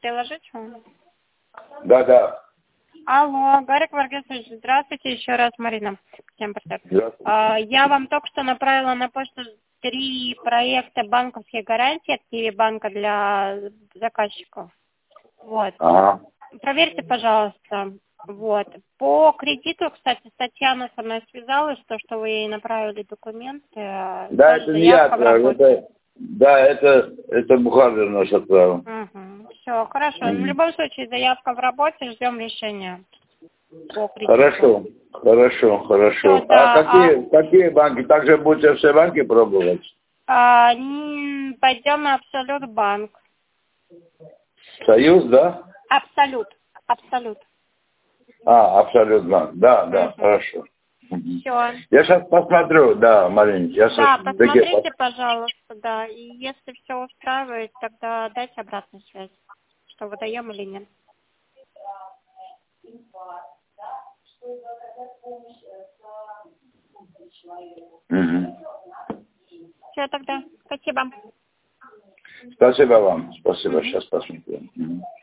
приложить вам? Да. Алло, Гарик Варгесович, здравствуйте, еще раз, Марина. Всем привет. Здравствуйте. Я вам только что направила на почту 3 проекта банковских гарантий от Киви-банка для заказчиков. Вот. Ага. Проверьте, пожалуйста. Вот. По кредиту, кстати, Татьяна со мной связалась, что вы ей направили документы. Да, тоже это не я заявка в работе. это бухгалтер наш отправил. Угу. Все, хорошо. В любом случае, заявка в работе, ждем решения по кредиту. Хорошо. Всё, да. Какие банки? Также будете все банки пробовать? Пойдем на Абсолют банк. Союз, да? Абсолют. Абсолют банк. Да, хорошо. Все. Я сейчас посмотрю, да, Марин. Посмотрите, пожалуйста, да. И если все устраивает, тогда дайте обратную связь, что выдаем или нет. Все тогда. Спасибо. Спасибо вам. Спасибо. Сейчас посмотрим.